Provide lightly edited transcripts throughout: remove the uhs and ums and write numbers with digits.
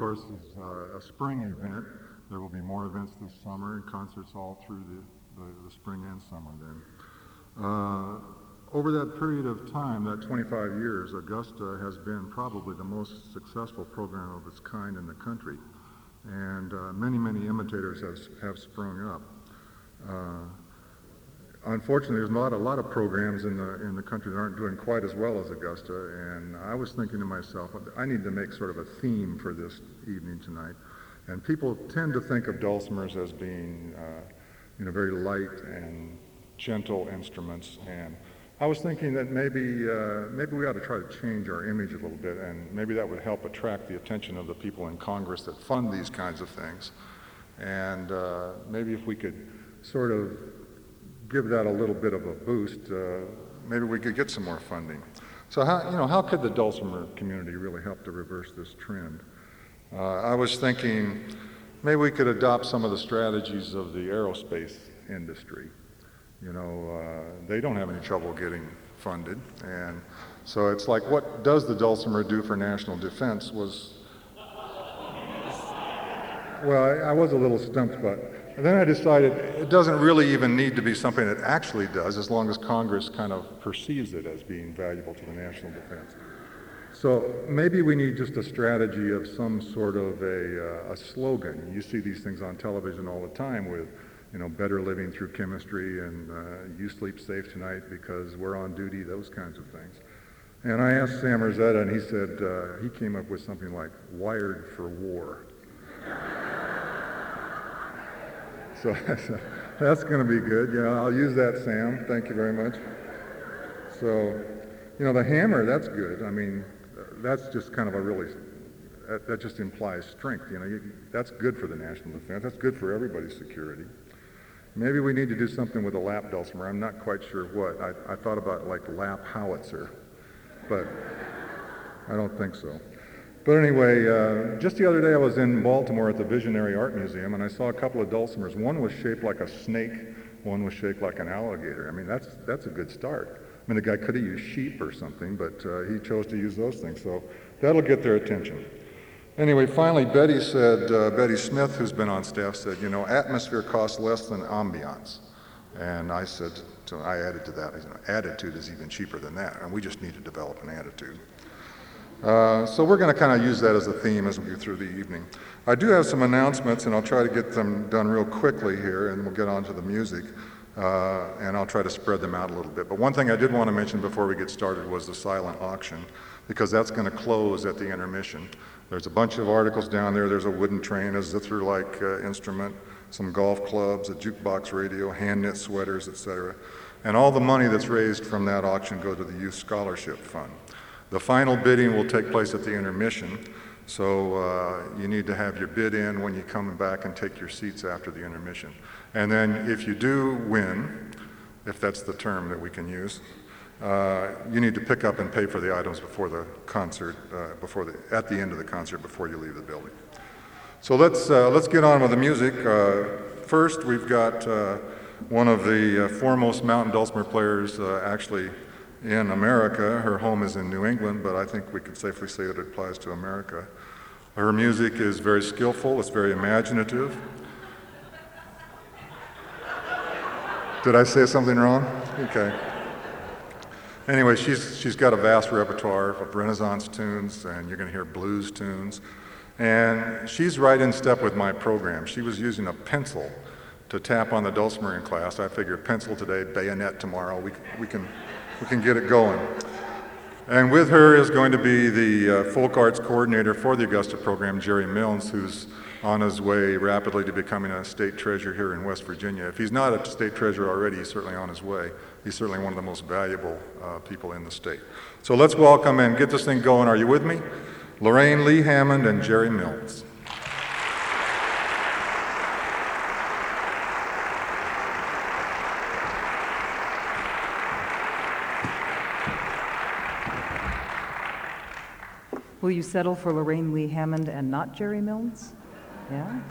course, is a spring event. There will be more events this summer and concerts all through the spring and summer then. Over that period of time, that 25 years, Augusta has been probably the most successful program of its kind in the country. And many imitators have sprung up. Unfortunately, there's not a lot of programs in the country that aren't doing quite as well as Augusta, and I was thinking to myself, I need to make sort of a theme for this evening tonight. And people tend to think of dulcimers as being, very light and gentle instruments, and I was thinking that maybe we ought to try to change our image a little bit, and maybe that would help attract the attention of the people in Congress that fund these kinds of things. And maybe if we could sort of give that a little bit of a boost, maybe we could get some more funding. So how could the dulcimer community really help to reverse this trend? I was thinking maybe we could adopt some of the strategies of the aerospace industry. They don't have any trouble getting funded, and so it's like, what does the dulcimer do for national defense was, well, I was a little stumped, but then I decided it doesn't really even need to be something that actually does, as long as Congress kind of perceives it as being valuable to the national defense. So maybe we need just a strategy of some sort of a slogan. You see these things on television all the time with, better living through chemistry and you sleep safe tonight because we're on duty, those kinds of things. And I asked Sam Rosetta, and he said he came up with something like wired for war. So that's going to be good. I'll use that, Sam. Thank you very much. So, the hammer, that's good. I mean, that's just kind of that just implies strength. That's good for the national defense. That's good for everybody's security. Maybe we need to do something with a lap dulcimer. I'm not quite sure what. I thought about like lap howitzer, but I don't think so. But anyway, just the other day I was in Baltimore at the Visionary Art Museum, and I saw a couple of dulcimers. One was shaped like a snake, one was shaped like an alligator. I mean, that's a good start. I mean, the guy could have used sheep or something, but he chose to use those things, so that'll get their attention. Anyway, finally, Betty Smith, who's been on staff, said, atmosphere costs less than ambiance. And I said, so I added to that, attitude is even cheaper than that, and we just need to develop an attitude. So we're going to kind of use that as a theme as we go through the evening. I do have some announcements, and I'll try to get them done real quickly here, and we'll get on to the music, and I'll try to spread them out a little bit. But one thing I did want to mention before we get started was the silent auction, because that's going to close at the intermission. There's a bunch of articles down there. There's a wooden train, a zither-like instrument, some golf clubs, a jukebox radio, hand-knit sweaters, etc. And all the money that's raised from that auction go to the Youth Scholarship Fund. The final bidding will take place at the intermission, so you need to have your bid in when you come back and take your seats after the intermission. And then if you do win, if that's the term that we can use, you need to pick up and pay for the items before the concert, at the end of the concert, before you leave the building. So let's get on with the music. First, we've got one of the foremost mountain dulcimer players actually in America. Her home is in New England, but I think we can safely say that it applies to America. Her music is very skillful, it's very imaginative. Did I say something wrong? Okay. Anyway, she's got a vast repertoire of Renaissance tunes, and you're going to hear blues tunes. And she's right in step with my program. She was using a pencil to tap on the dulcimer in class. I figured pencil today, bayonet tomorrow. We can get it going. And with her is going to be the folk arts coordinator for the Augusta program, Jerry Milnes, who's on his way rapidly to becoming a state treasurer here in West Virginia. If he's not a state treasurer already, he's certainly on his way. He's certainly one of the most valuable people in the state. So let's welcome and get this thing going. Are you with me? Lorraine Lee Hammond and Jerry Milnes. Will you settle for Lorraine Lee Hammond and not Jerry Milnes? Yeah?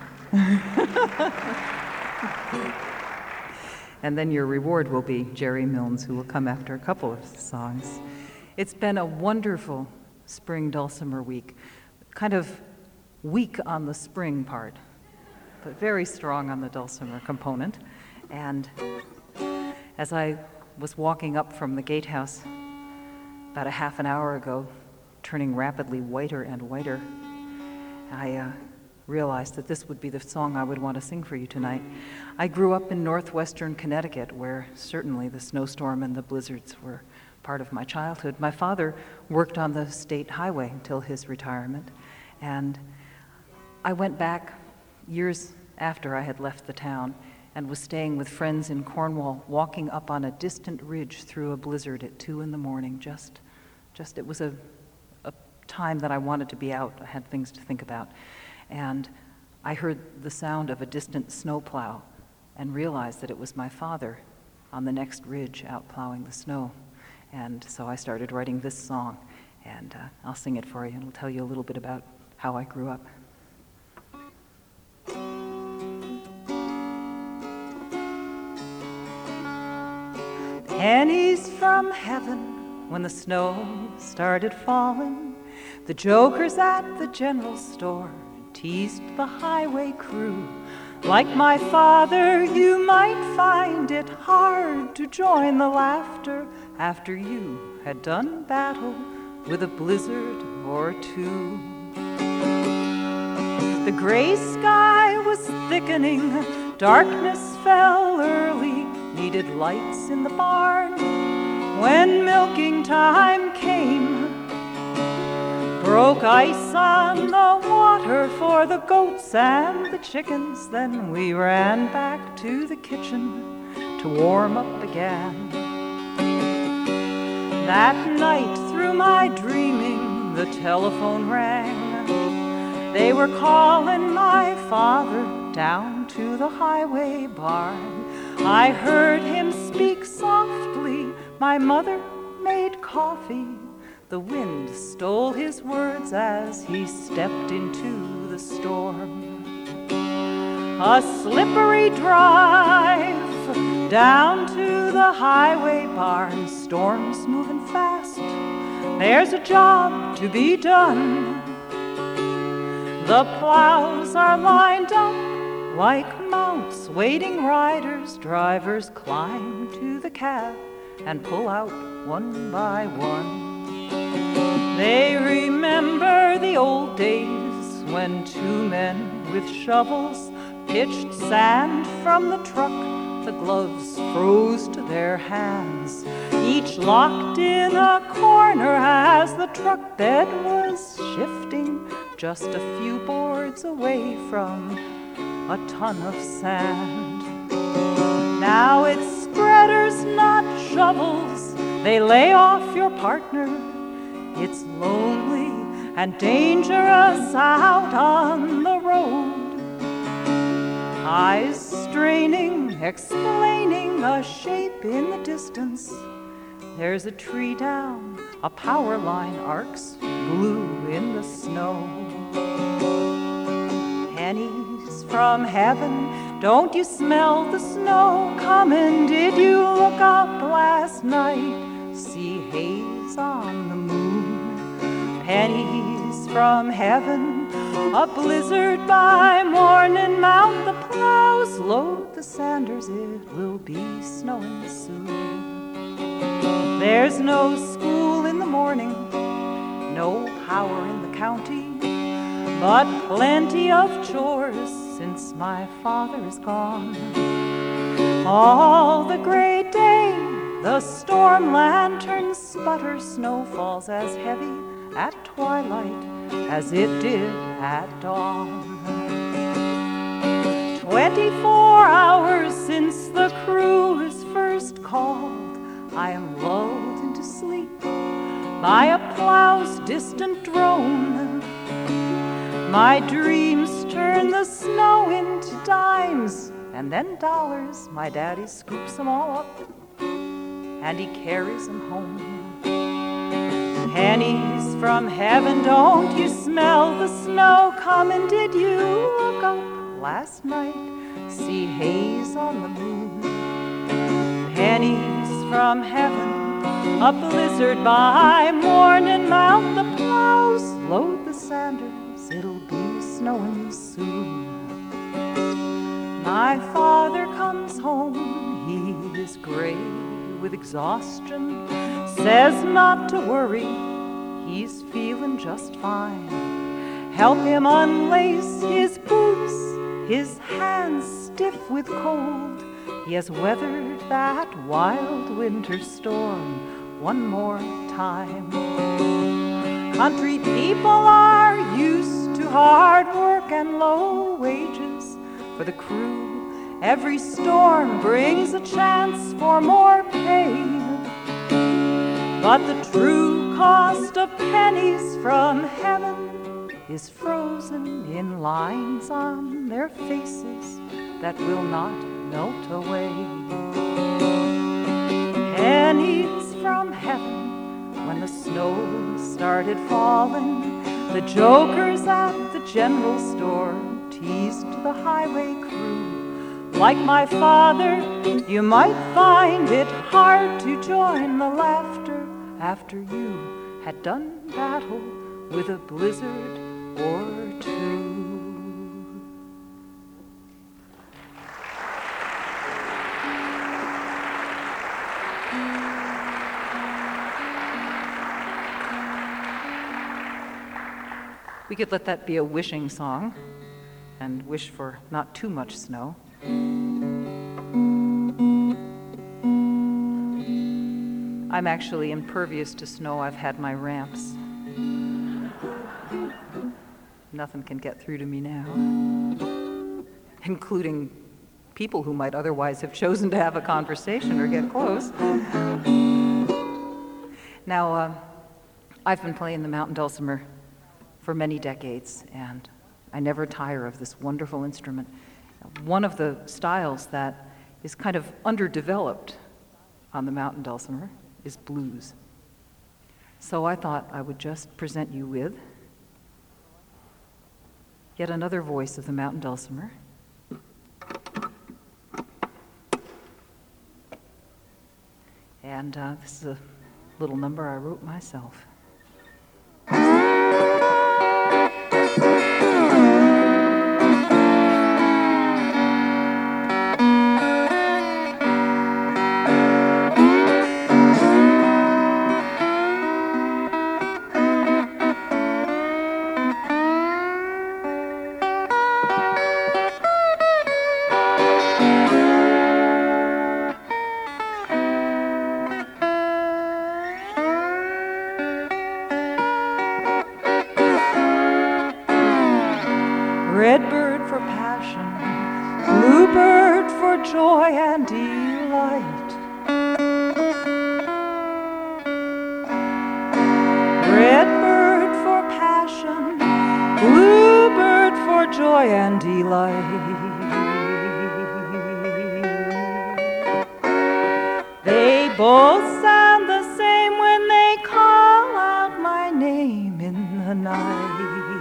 And then your reward will be Jerry Milnes, who will come after a couple of songs. It's been a wonderful spring dulcimer week. Kind of weak on the spring part, but very strong on the dulcimer component. And as I was walking up from the gatehouse about a half an hour ago, turning rapidly whiter and whiter, I realized that this would be the song I would want to sing for you tonight. I grew up in northwestern Connecticut, where certainly the snowstorm and the blizzards were part of my childhood. My father worked on the state highway until his retirement, and I went back years after I had left the town and was staying with friends in Cornwall, walking up on a distant ridge through a blizzard at 2 a.m. Just it was a time that I wanted to be out. I had things to think about. And I heard the sound of a distant snowplow and realized that it was my father on the next ridge out plowing the snow. And so I started writing this song, and I'll sing it for you, and it'll tell you a little bit about how I grew up. Pennies from heaven when the snow started falling, the jokers at the general store teased the highway crew. Like my father, you might find it hard to join the laughter after you had done battle with a blizzard or two. The gray sky was thickening, darkness fell early, needed lights in the barn. When milking time came, broke ice on the water for the goats and the chickens. Then we ran back to the kitchen to warm up again. That night through my dreaming the telephone rang. They were calling my father down to the highway barn. I heard him speak softly, my mother made coffee. The wind stole his words as he stepped into the storm. A slippery drive down to the highway barn. Storm's moving fast, there's a job to be done. The plows are lined up like mounts waiting riders. Drivers climb to the cab and pull out one by one. They remember the old days when two men with shovels pitched sand from the truck. The gloves froze to their hands, each locked in a corner as the truck bed was shifting just a few boards away from a ton of sand. Now it's spreaders, not shovels. They lay off your partner. It's lonely and dangerous out on the road. Eyes straining, explaining a shape in the distance. There's a tree down, a power line arcs blue in the snow. Pennies from heaven, don't you smell the snow coming? Did you look up last night, see haze on the moon? Pennies from heaven, a blizzard by morning. Mount the plows, load the sanders, it will be snowing soon. There's no school in the morning, no power in the county, but plenty of chores since my father is gone. All the gray day, the storm lanterns sputter. Snow falls as heavy at twilight as it did at dawn. 24 hours since the crew is first called, I am lulled into sleep by a plow's distant drone. My dreams turn the snow into dimes and then dollars. My daddy scoops them all up and he carries them home. Pennies from heaven, don't you smell the snow coming? Did you look up last night, see haze on the moon? Pennies from heaven, a blizzard by morning. Mount the plows, load the sanders, it'll be snowing soon. My father comes home, he is gray with exhaustion, says not to worry, he's feeling just fine. Help him unlace his boots, his hands stiff with cold. He has weathered that wild winter storm one more time. Country people are used to hard work and low wages. For the crew, every storm brings a chance for more pay. But the true cost of pennies from heaven is frozen in lines on their faces that will not melt away. Pennies from heaven when the snow started falling. The jokers at the general store teased the highway crew. Like my father, you might find it hard to join the laughter after you had done battle with a blizzard or two. We could let that be a wishing song and wish for not too much snow. I'm actually impervious to snow. I've had my ramps. Nothing can get through to me now, including people who might otherwise have chosen to have a conversation or get close. Now, I've been playing the mountain dulcimer for many decades, and I never tire of this wonderful instrument. One of the styles that is kind of underdeveloped on the mountain dulcimer is blues. So I thought I would just present you with yet another voice of the mountain dulcimer. And this is a little number I wrote myself. Redbird for passion, bluebird for joy and delight. Redbird for passion, bluebird for joy and delight. They both sound the same when they call out my name in the night.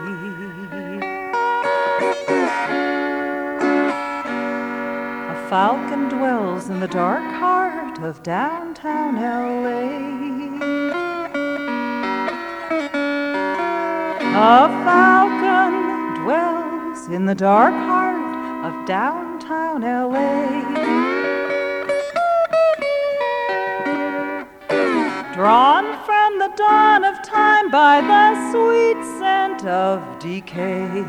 A falcon dwells in the dark heart of downtown LA. A falcon dwells in the dark heart of downtown LA. Drawn from the dawn of time by the sweet scent of decay.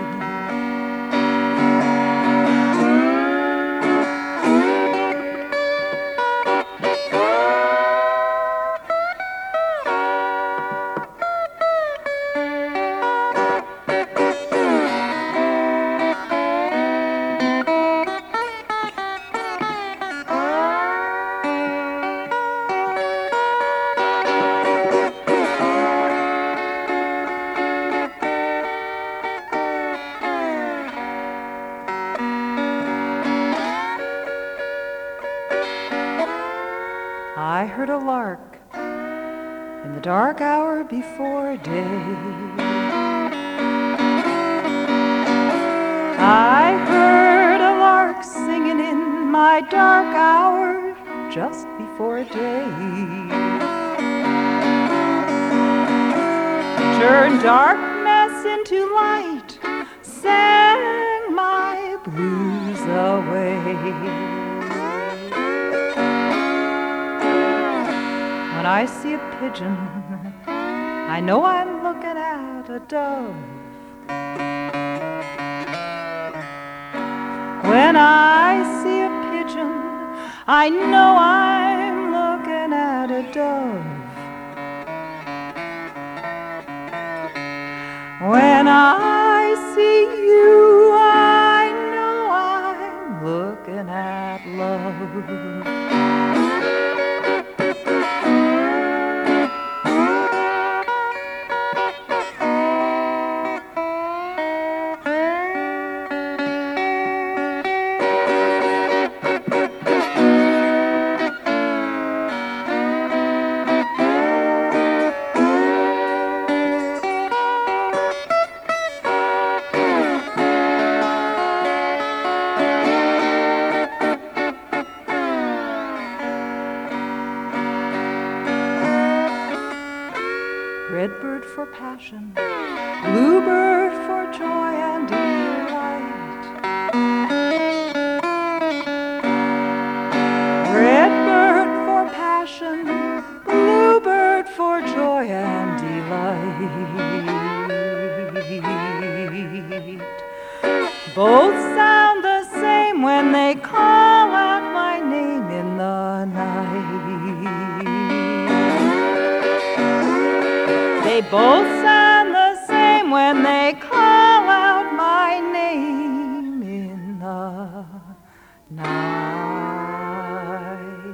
I heard a lark in the dark hour before day. I heard a lark singing in my dark hour just before day. Turn darkness into light, sang my blues away. When I see a pigeon, I know I'm looking at a dove. When I see a pigeon, I know I'm looking at a dove. When I see you, I know I'm looking at love. Redbird for passion, bluebird for joy and delight. Redbird for passion, bluebird for joy and delight. Both sound the same when they call out my name in the night. They both sound the same when they call out my name in the night.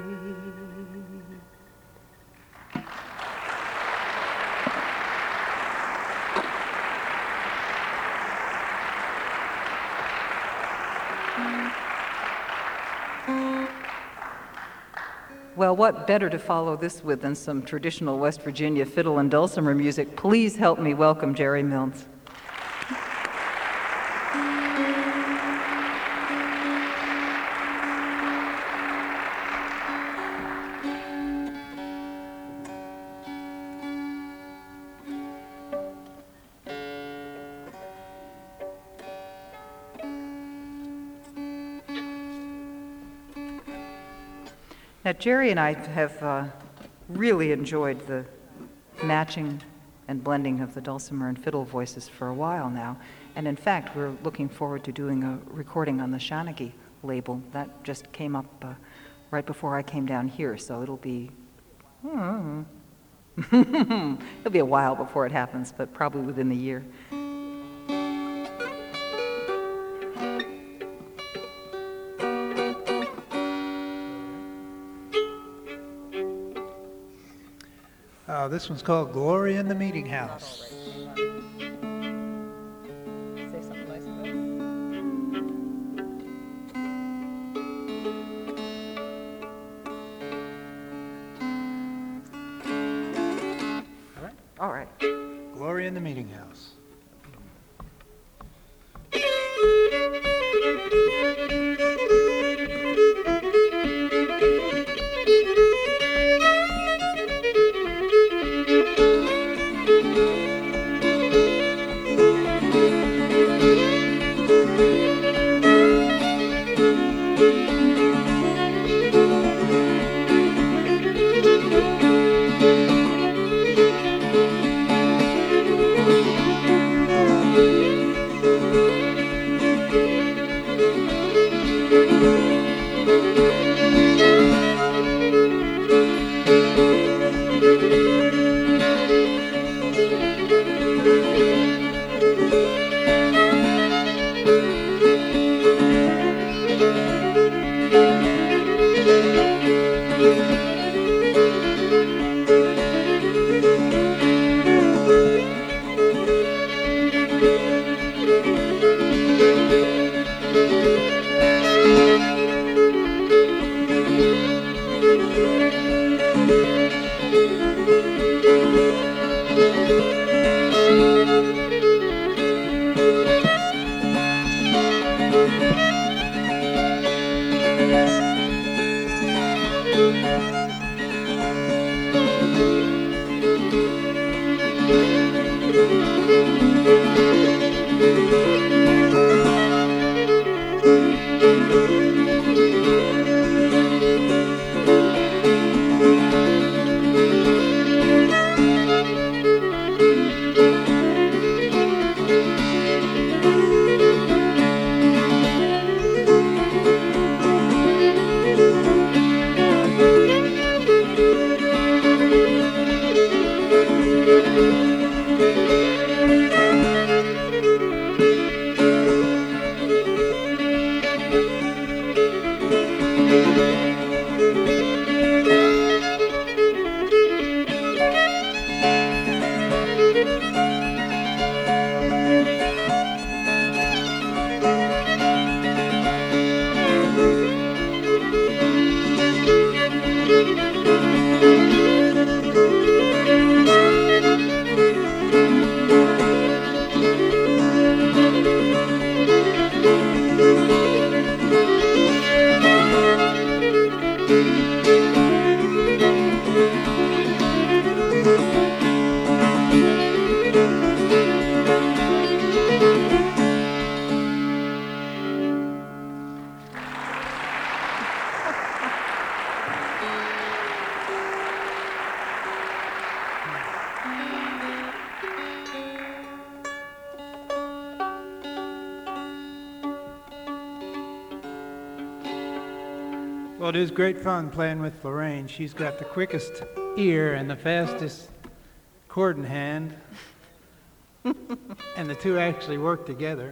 Well, what better to follow this with than some traditional West Virginia fiddle and dulcimer music? Please help me welcome Jerry Mills. Now, Jerry and I have really enjoyed the matching and blending of the dulcimer and fiddle voices for a while now. And in fact, we're looking forward to doing a recording on the Shanachie label. That just came up right before I came down here, so it'll be it'll be a while before it happens, but probably within the year. This one's called Glory in the Meeting House. Say something nice about it. All right. Glory in the Meeting House. Well, it is great fun playing with Lorraine. She's got the quickest ear and the fastest chord in hand. And the two actually work together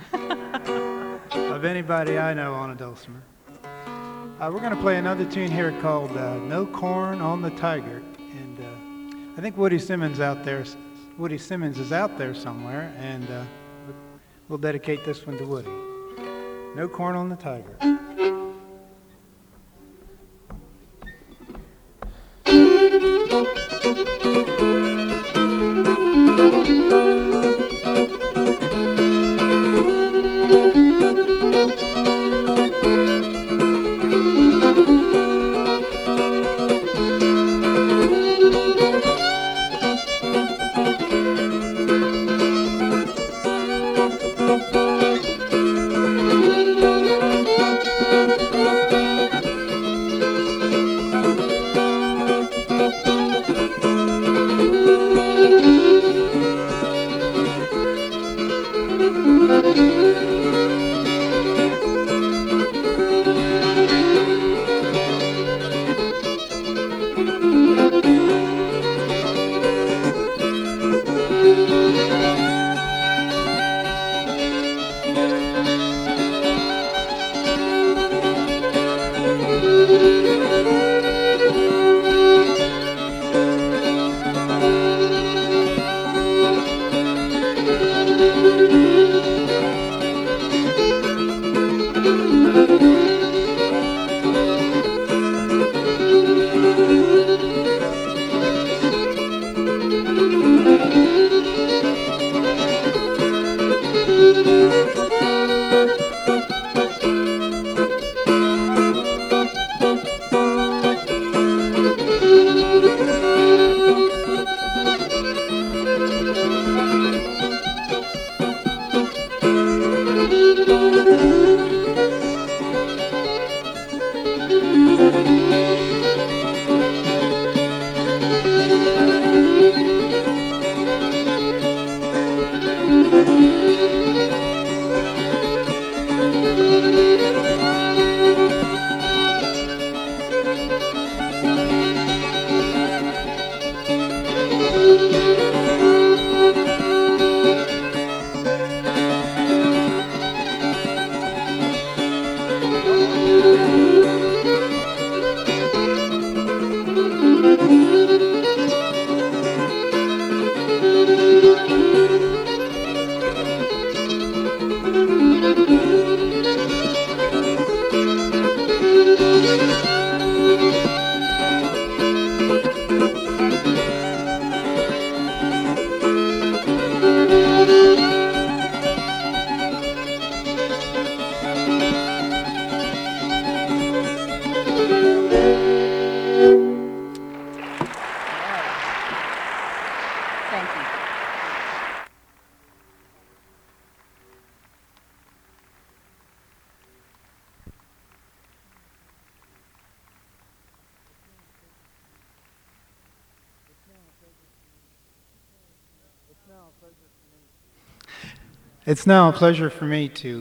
of anybody I know on a dulcimer. We're going to play another tune here called No Corn on the Tiger. And I think Woody Simmons is out there somewhere, and we'll dedicate this one to Woody. No Corn on the Tiger. It's now a pleasure for me to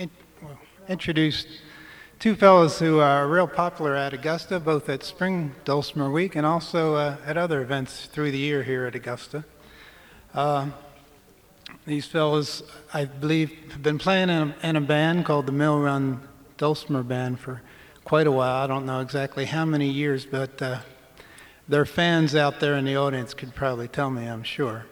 introduce two fellows who are real popular at Augusta, both at Spring Dulcimer Week and also at other events through the year here at Augusta. These fellows, I believe, have been playing in a band called the Mill Run Dulcimer Band for quite a while. I don't know exactly how many years, but their fans out there in the audience could probably tell me, I'm sure.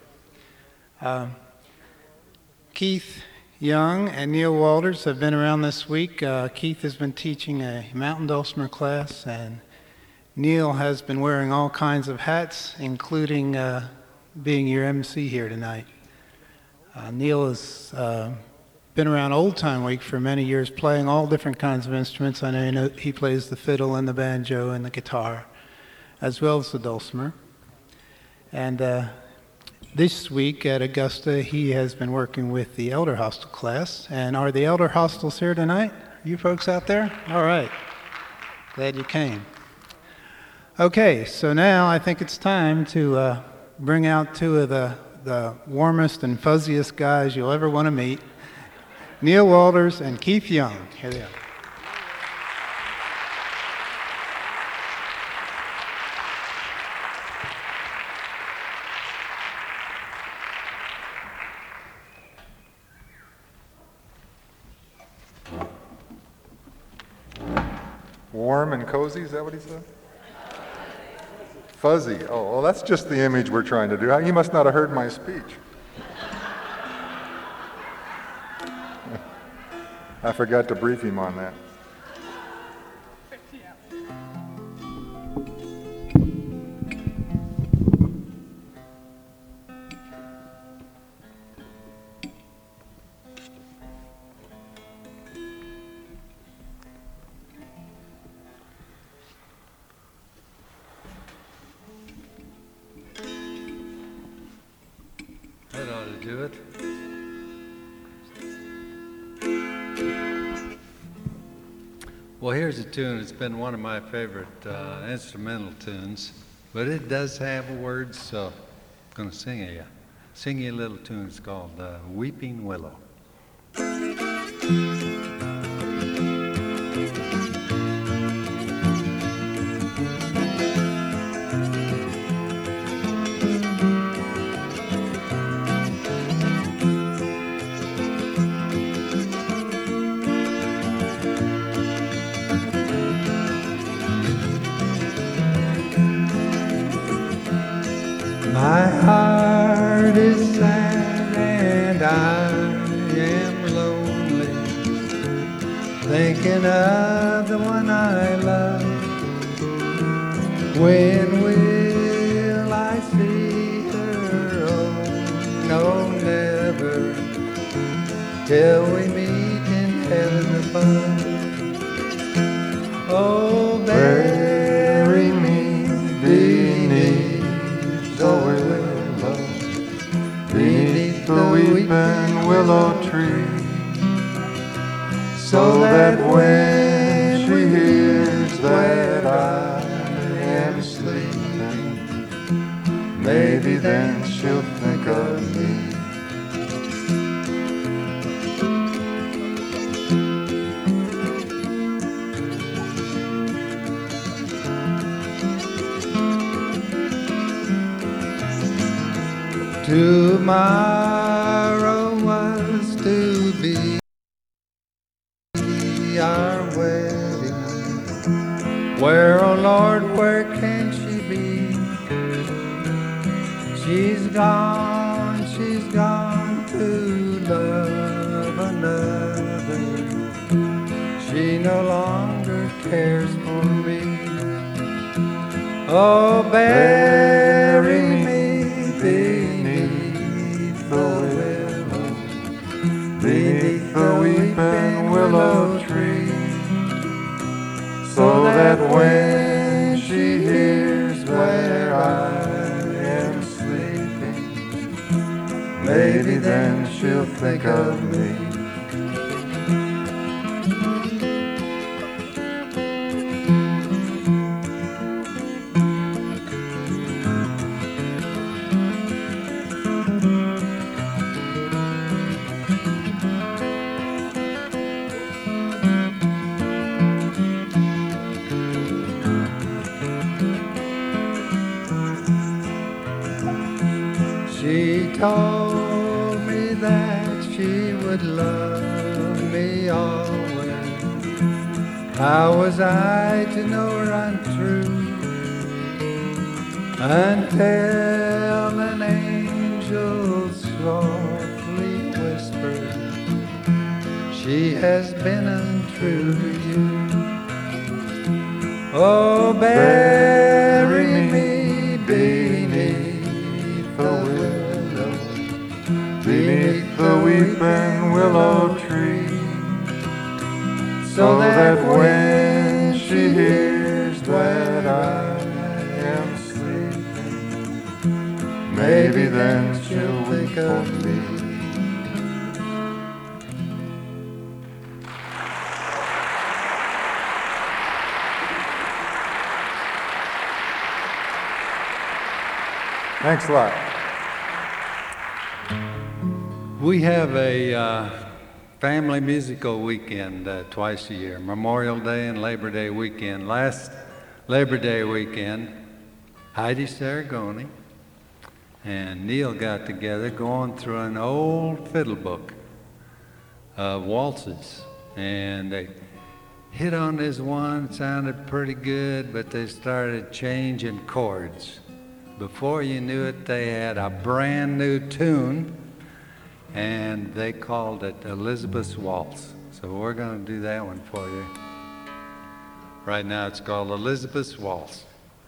Keith Young and Neil Walters have been around this week. Keith has been teaching a mountain dulcimer class, and Neil has been wearing all kinds of hats, including being your MC here tonight. Neil has been around Old Time Week for many years, playing all different kinds of instruments. I know he plays the fiddle and the banjo and the guitar, as well as the dulcimer. And this week at Augusta, he has been working with the Elder Hostel class. And are the Elder Hostels here tonight? You folks out there? All right. Glad you came. Okay, so now I think it's time to bring out two of the warmest and fuzziest guys you'll ever want to meet, Neil Walters and Keith Young. Here they are. Warm and cozy, is that what he said? Fuzzy. Oh, well, that's just the image we're trying to do. He must not have heard my speech. I forgot to brief him on that. That ought to do it. Well, here's a tune. It's been one of my favorite instrumental tunes, but it does have words, so I'm going to sing you a little tune. It's called Weeping Willow. My heart is sad and I am lonely, thinking of the one I love. When will I see her? Oh, no, never, till we meet in heaven above. Oh, bury me beneath the willow, beneath the weeping willow tree, so that when she hears that I am sleeping, maybe then she'll think of me. Tomorrow was to be our wedding. Where, oh Lord, where can she be? She's gone to love another. She no longer cares for me. Oh, bury me beneath the willow, beneath the weeping willow tree, so that when she hears where I am sleeping, maybe then she'll think of me. She told me that she would love me always. How was I to know her untrue until an angel softly whispered, she has been untrue to you. Oh, bury me beneath the willow, beneath the weeping willow tree, so that when she hears that I am sleeping, maybe then she'll think of me. Thanks a lot. We have a family musical weekend twice a year, Memorial Day and Labor Day weekend. Last Labor Day weekend, Heidi Saragoni and Neil got together going through an old fiddle book of waltzes. And they hit on this one, it sounded pretty good, but they started changing chords. Before you knew it, they had a brand new tune, and they called it Elizabeth's Waltz. So we're going to do that one for you. Right now it's called Elizabeth's Waltz.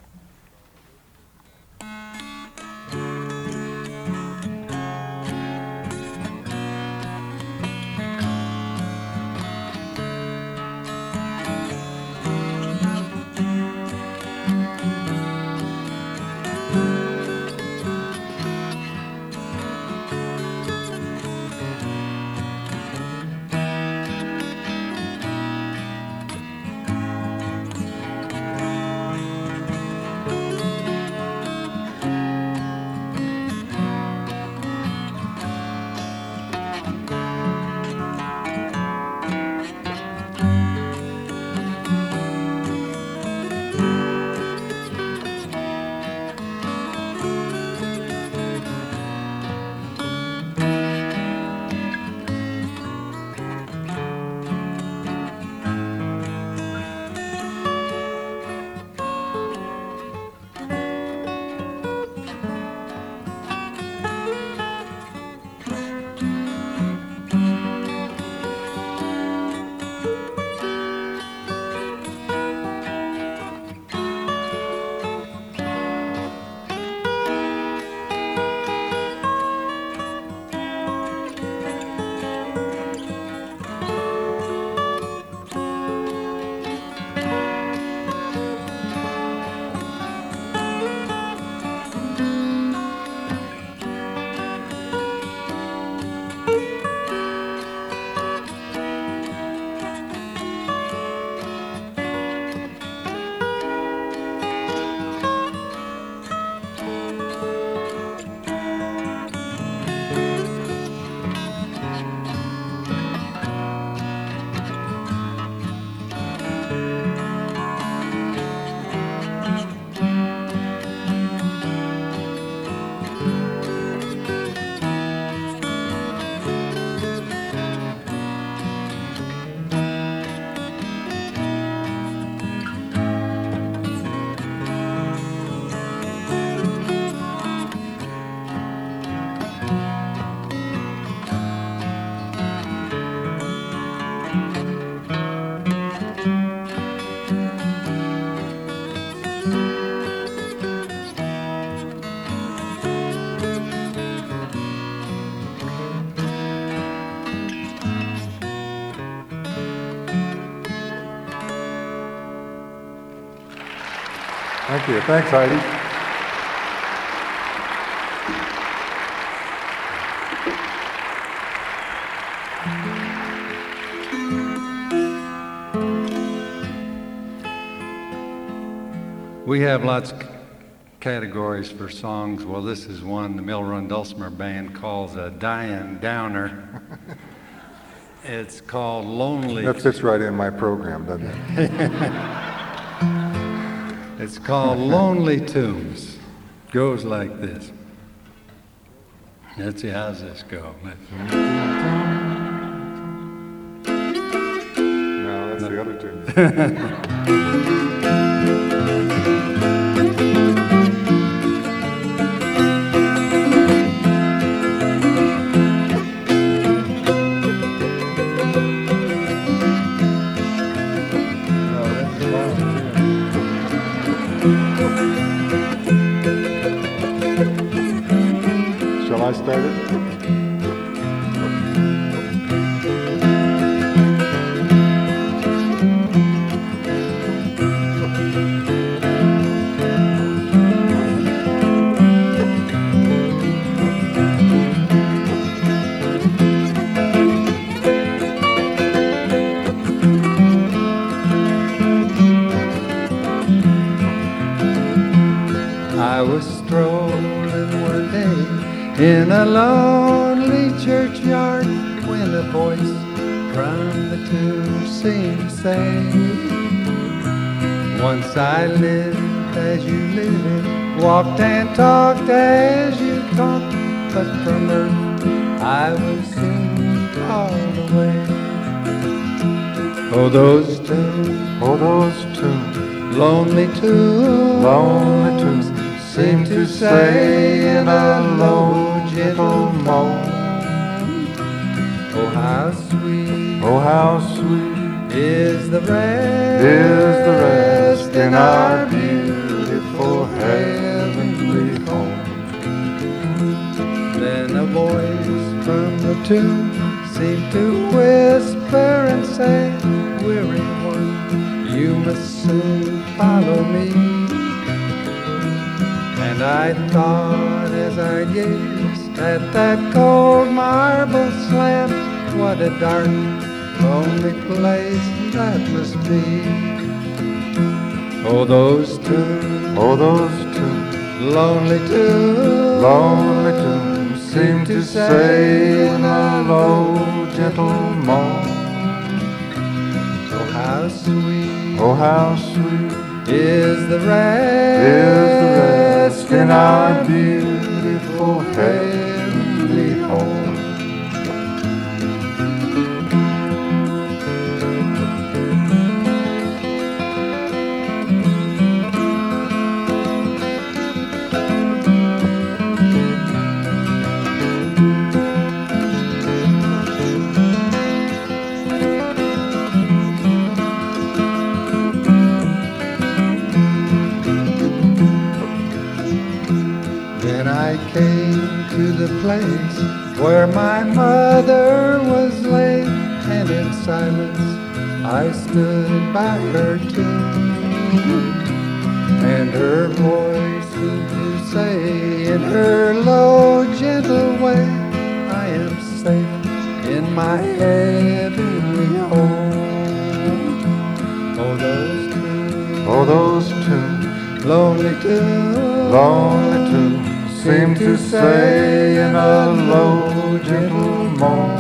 Thank you. Thanks, Heidi. We have lots of categories for songs. Well, this is one the Mill Run Dulcimer Band calls a Diane Downer. It's called Lonely. That fits right in my program, doesn't it? It's called Lonely Tunes. Goes like this. Let's see, how's this go? No, that's the other tune. Shall I start it? I was strolling one day in a lonely churchyard when a voice from the tomb seemed to say, once I lived as you lived, walked and talked as you talked, but from earth I was soon called away. Oh, those tunes, lonely tunes, seem to say in a low, gentle moan, oh, how sweet is the rest in our beautiful heavenly home. Then a voice from the tomb seemed to whisper and say, weary one, you must soon follow me. And I thought as I gazed at that cold marble slab, what a dark, lonely place that must be. Oh, those tunes, lonely tunes, seem to say in a low, gentle moan, oh, how sweet is the rest in our beautiful heavenly home. The place where my mother was laid, and in silence I stood by her tomb, and her voice seemed to say in her low, gentle way, I am safe in my heavenly home. Oh, those tunes, lonely tunes, seem to say in a low, gentle moan,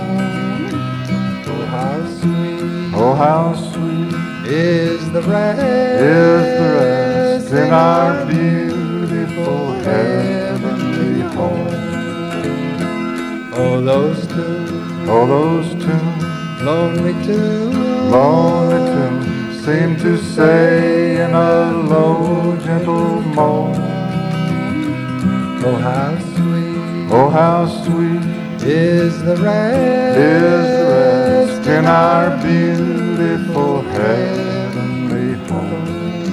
oh, how sweet is the rest in our beautiful heavenly home. Oh, those tunes, lonely tunes, seem to say in a low, gentle moan, oh, how sweet is the rest in our beautiful heavenly home.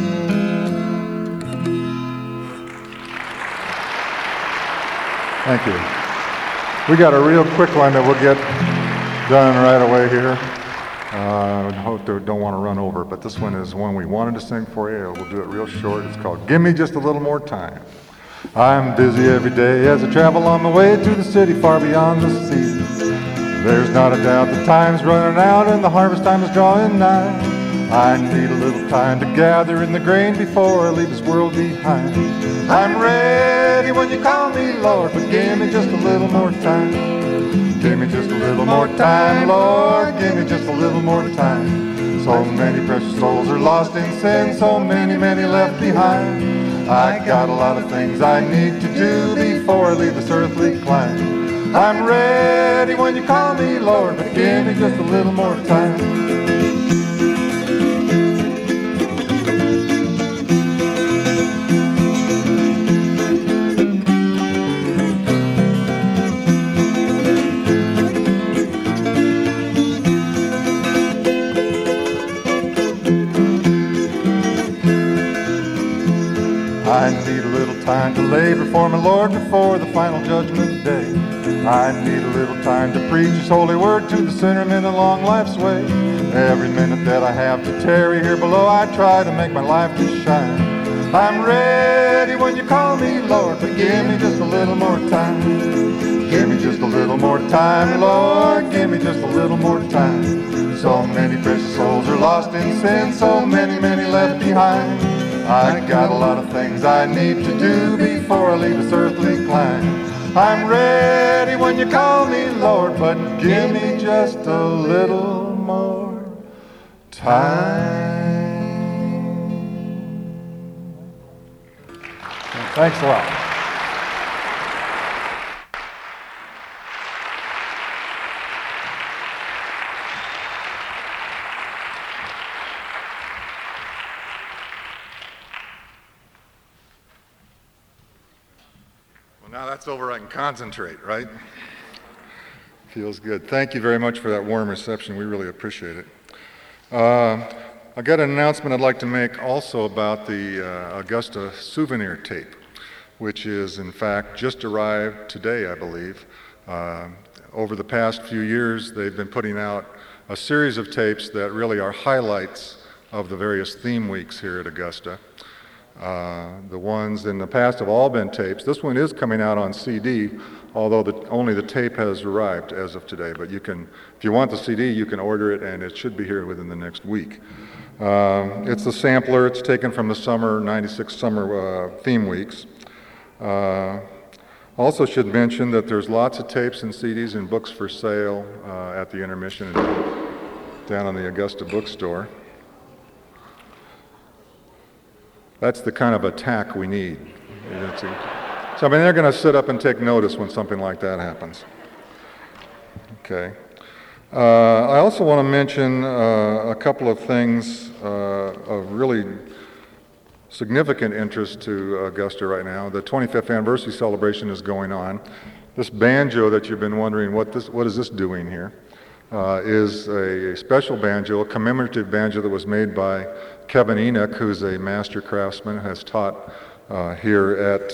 Thank you. We got a real quick one that we'll get done right away here. I hope they don't want to run over, but this one is one we wanted to sing for you. We'll do it real short. It's called Give Me Just a Little More Time. I'm busy every day as I travel on my way to the city far beyond the sea. There's not a doubt the time's running out and the harvest time is drawing nigh. I need a little time to gather in the grain before I leave this world behind. I'm ready when you call me, Lord, but give me just a little more time. Give me just a little more time, Lord, give me just a little more time. So many precious souls are lost in sin, so many left behind. I got a lot of things I need to do before I leave this earthly climb. I'm ready when you call me, Lord, but give me just a little more time. I need a little time to labor for my Lord before the final judgment day. I need a little time to preach His holy word to the sinner men along life's way. Every minute that I have to tarry here below, I try to make my life to shine. I'm ready when you call me, Lord, but give me just a little more time. Give me just a little more time, Lord, give me just a little more time. So many precious souls are lost in sin, so many left behind. I got a lot of things I need to do before I leave this earthly clime. I'm ready when you call me, Lord, but give me just a little more time. Thanks a lot. Now that's over, I can concentrate, right? Feels good. Thank you very much for that warm reception. We really appreciate it. I got an announcement I'd like to make also about the Augusta souvenir tape, which is in fact just arrived today, I believe. Over the past few years, they've been putting out a series of tapes that really are highlights of the various theme weeks here at Augusta. The ones in the past have all been tapes. This one is coming out on CD, although only the tape has arrived as of today. But you can, if you want the CD, you can order it, and it should be here within the next week. It's a sampler. It's taken from the summer, 96 summer theme weeks. Also should mention that there's lots of tapes and CDs and books for sale at the intermission and down in the Augusta bookstore. That's the kind of attack we need. So I mean, they're going to sit up and take notice when something like that happens. Okay. I also want to mention a couple of things of really significant interest to Augusta right now. The 25th anniversary celebration is going on. This banjo that you've been wondering what is this doing here is a special banjo, a commemorative banjo that was made by Kevin Enoch, who's a master craftsman, has taught here at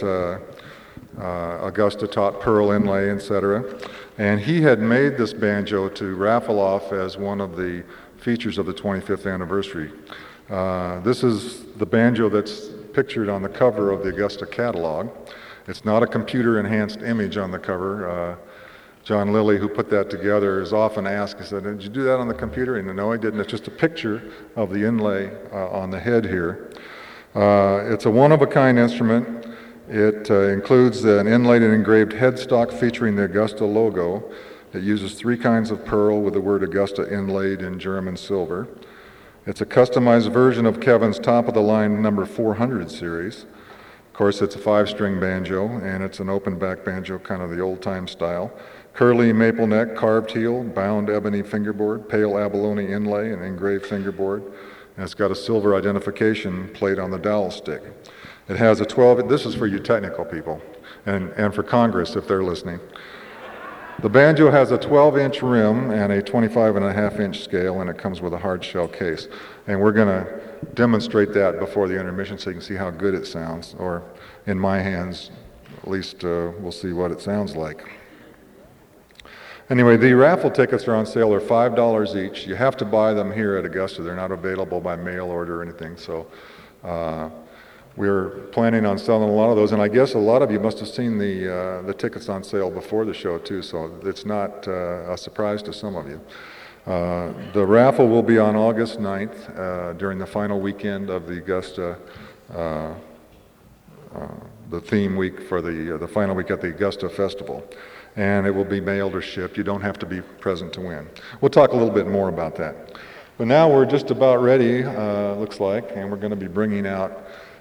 Augusta, taught pearl inlay, etc. And he had made this banjo to raffle off as one of the features of the 25th anniversary. This is the banjo that's pictured on the cover of the Augusta catalog. It's not a computer-enhanced image on the cover. John Lilly, who put that together, is often asked, he said, did you do that on the computer? And no, I didn't. It's just a picture of the inlay on the head here. It's a one-of-a-kind instrument. It includes an inlaid and engraved headstock featuring the Augusta logo. It uses 3 kinds of pearl with the word Augusta inlaid in German silver. It's a customized version of Kevin's top-of-the-line number 400 series. Of course, it's a 5-string banjo, and it's an open-back banjo, kind of the old-time style. Curly maple neck, carved heel, bound ebony fingerboard, pale abalone inlay, and engraved fingerboard. And it's got a silver identification plate on the dowel stick. It has a 12, this is for you technical people, and for Congress if they're listening. The banjo has a 12-inch rim and a 25.5-inch scale, and it comes with a hard shell case. And we're going to demonstrate that before the intermission so you can see how good it sounds, or in my hands, at least we'll see what it sounds like. Anyway, the raffle tickets are on sale. They're $5 each. You have to buy them here at Augusta. They're not available by mail order or anything. So we're planning on selling a lot of those. And I guess a lot of you must have seen the tickets on sale before the show, too. So it's not a surprise to some of you. The raffle will be on August 9th during the final weekend of the Augusta, the theme week for the final week at the Augusta Festival. And it will be mailed or shipped. You don't have to be present to win. We'll talk a little bit more about that. But now we're just about ready, looks like, and we're going to be bringing out